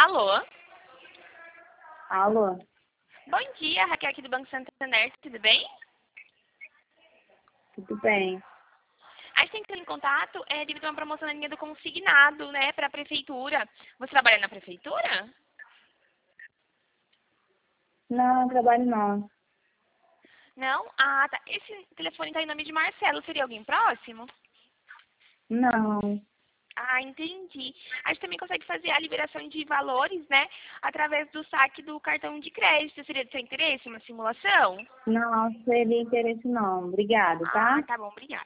Alô? Alô? Bom dia, Raquel aqui do Banco Santander, tudo bem? Tudo bem? A gente tem que ter em contato devido a uma promoção na linha do consignado, né, para a prefeitura. Você trabalha na prefeitura? Não, trabalho não. Não? Ah, tá. Esse telefone está em nome de Marcelo. Seria alguém próximo? Não. Ah, entendi. A gente também consegue fazer a liberação de valores, né, através do saque do cartão de crédito. Seria de seu interesse uma simulação? Não, seria interesse não. Obrigada, Ah, tá? tá bom, obrigada.